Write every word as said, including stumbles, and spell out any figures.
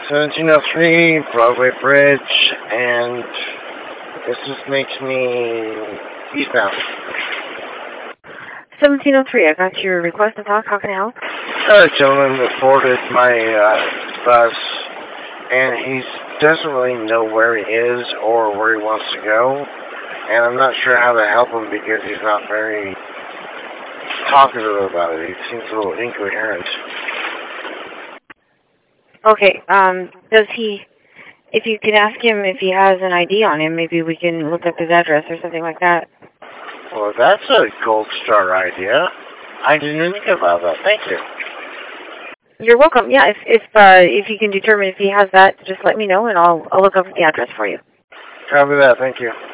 seventeen oh three Broadway Bridge, and this just makes me eastbound. seventeen oh three, I got your request to talk. How can I help? A gentleman that boarded my uh, bus, and he doesn't really know where he is or where he wants to go, and I'm not sure how to help him because he's not very talkative about it. He seems a little incoherent. Okay, um, does he, if you could ask him if he has an I D on him, maybe we can look up his address or something like that. Well, that's a gold star idea. I didn't think about that. Thank you. You're welcome. Yeah, if if uh, if you can determine if he has that, just let me know, and I'll I'll look up the address for you. Copy that. Thank you.